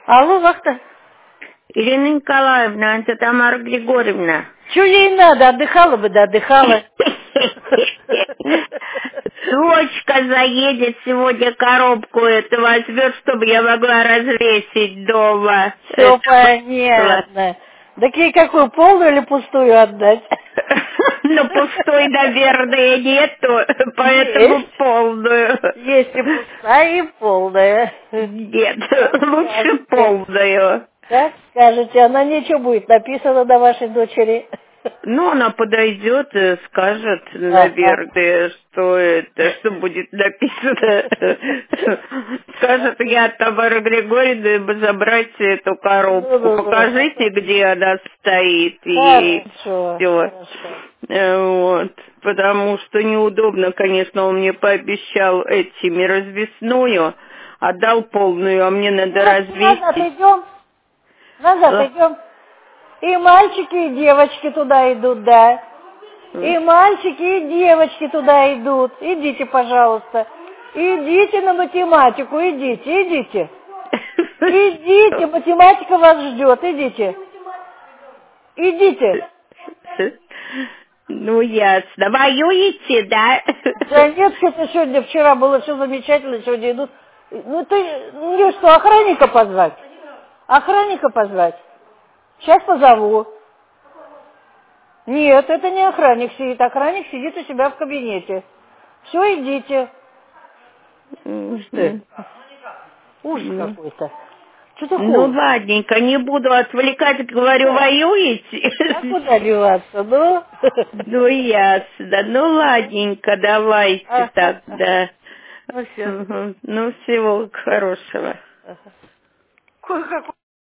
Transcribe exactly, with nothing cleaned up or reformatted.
Алло, вахта. Ирина Николаевна, это Тамара Григорьевна. Чего ей надо? Отдыхала бы, да отдыхала. Дочка заедет сегодня, коробку эту возьмет, чтобы я могла развесить дома. Все понятно. Так ей какую, полную или пустую отдать? Ну, пустой, наверное, нету, поэтому Есть. полную. Есть и пустая, и полная. Нет, Так лучше скажете. полную. Как скажете, она ничего будет написано до вашей дочери. Ну, она подойдет и скажет, Ага. наверное, что это, что будет написано. Скажет, я от Тамары Григорьевны забрать эту коробку. Ну, ну, ну. Покажите, где она стоит. И Хорошо, все. хорошо. Вот. Потому что неудобно, конечно, он мне пообещал этими развесную, отдал полную, а мне надо Назад развесить. идем, назад идем. И мальчики, и девочки туда идут, да. И мальчики, и девочки туда идут. Идите, пожалуйста. Идите на математику, идите, идите. Идите, математика вас ждет, идите. Идите. Ну, ясно. Воюете, да? Да нет, что-то сегодня, вчера было все замечательно, сегодня идут. Ну, ты, мне что, охранника позвать? Охранника позвать? Сейчас позову. Нет, это не охранник сидит. Охранник сидит у себя в кабинете. Все, идите. Уж ты. Ужас Ну, какой-то. Что ты ну, холодно? ладненько, не буду отвлекать, говорю, воюете? А куда деваться, ну? Ну, ясно. Ну, ладненько, давайте Ага, ага. тогда. Ну, все. Мгм. Ну, всего хорошего. Ага. Кое-какой.